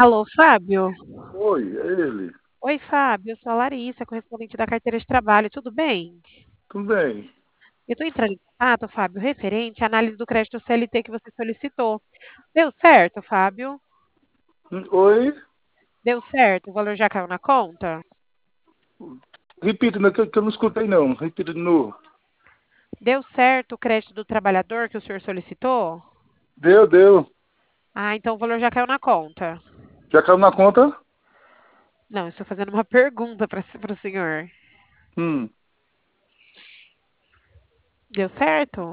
Alô, Fábio? Oi, é ele. Oi, Fábio, eu sou a Larissa, correspondente da carteira de trabalho, tudo bem? Tudo bem? Eu estou entrando em contato, Fábio, referente à análise do crédito CLT que você solicitou. Deu certo, Fábio? Oi? Deu certo? O valor já caiu na conta? Repita, né, que eu não escutei não. Repita de novo. Deu certo o crédito do trabalhador que o senhor solicitou? Deu. Ah, então o valor já caiu na conta. Já caiu na conta? Não, eu estou fazendo uma pergunta para o senhor. Hum. Deu certo?